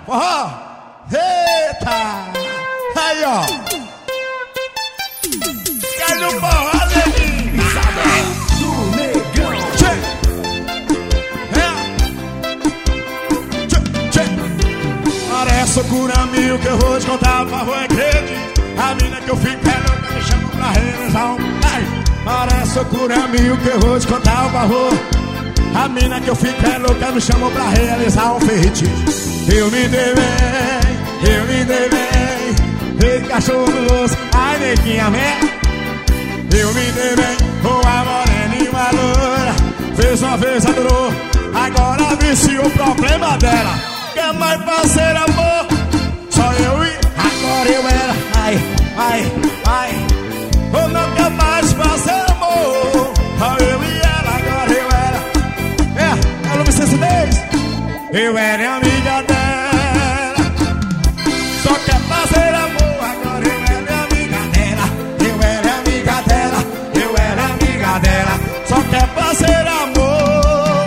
forró. Eita! Aí, ó. Cai no forró, neguinho. Pisada do Negão. Tchê. Tchê. Parece cura mil que eu vou te contar, por favor, acredite. A mina que eu fico é louca, me chama pra realizar Parece cura mil que eu vou te contar, por favor. A mina que eu fico é louca, me chamou pra realizar um feitiço. Eu me dei bem, ei cachorro do osso, ai neguinha, vem. Eu me dei bem, com a morena e uma loura. Fez uma vez, adorou, agora viciou o problema dela. Quer mais fazer amor, só eu e agora eu era. Ai, ou não quer mais fazer amor, só eu e ela, agora eu era. Ela me sensidez. Eu era amiga dela, só quer fazer amor, agora eu era amiga dela. Eu era amiga dela, eu era amiga dela, só quer fazer amor.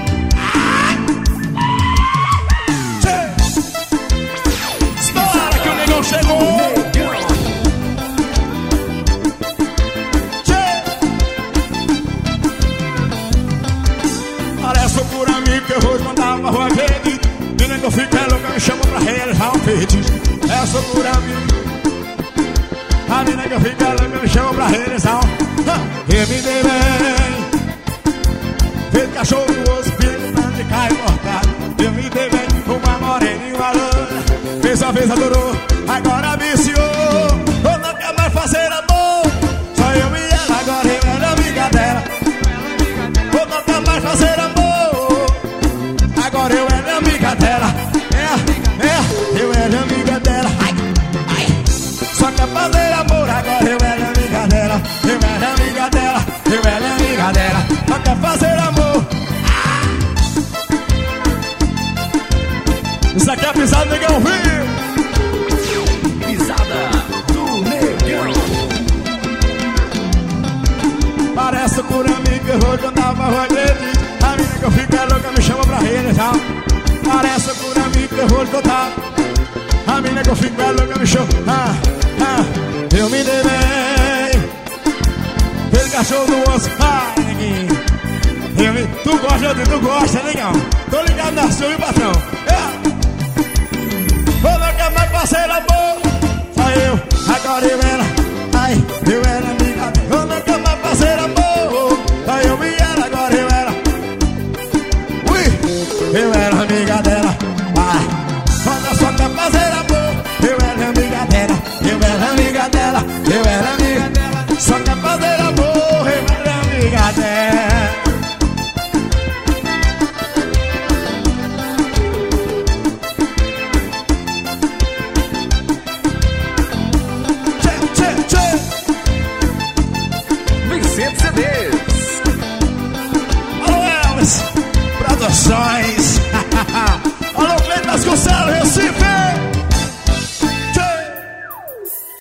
Espera que o negão chegou. Parece por amigo que eu vou te mandar pra rua verde. Mina que eu fico é louca, me chama pra realizar um feitiço. É só por amigo. A mina que eu fico é louca, me chama pra realizar um. Eu me dei bem, feito cachorro do osso, filho, de cai cortado. Eu me dei bem, uma morena e uma loura. Fez uma vez, adorou, agora viciou. Eu não quer mais fazer amor, só eu e ela, agora eu era amiga dela. Eu não quer mais fazer amor, agora eu era amiga dela. Eu era amiga dela. Só quer fazer amor, agora eu era amiga dela. Eu era amiga dela, eu era amiga dela. Só quer fazer amor. Isso aqui é a pisada do Negão, viu? Pisada do Negão. Parece por amigo que eu vou contar pra rua grande. A mina que eu fico é louca, me chama pra realizar. Parece por amigo que eu vou contar. A mina que eu fico é louca, me chama. Eu me dei bem, fez cachorro do osso, ai neguinho. Tu gosta, legal. Tô ligado na sua, viu, patrão? Eu não quer mais fazer amor, só eu, agora eu era. Ai, eu era amiga dela. Eu não quer mais fazer amor, só eu e ela, agora eu era. Eu era amiga dela. Quando só quer fazer amor, eu era amiga dela. Eu era amiga dela, eu era amiga dela. Só quer fazer amor, eu era amiga dela. Vicente CDs. Alô, Elvis Produções. Alô, Cleiton Vasconcelos, Recife.